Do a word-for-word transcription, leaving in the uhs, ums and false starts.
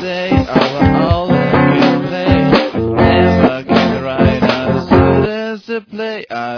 day of all that you play. Never get right as soon as to play.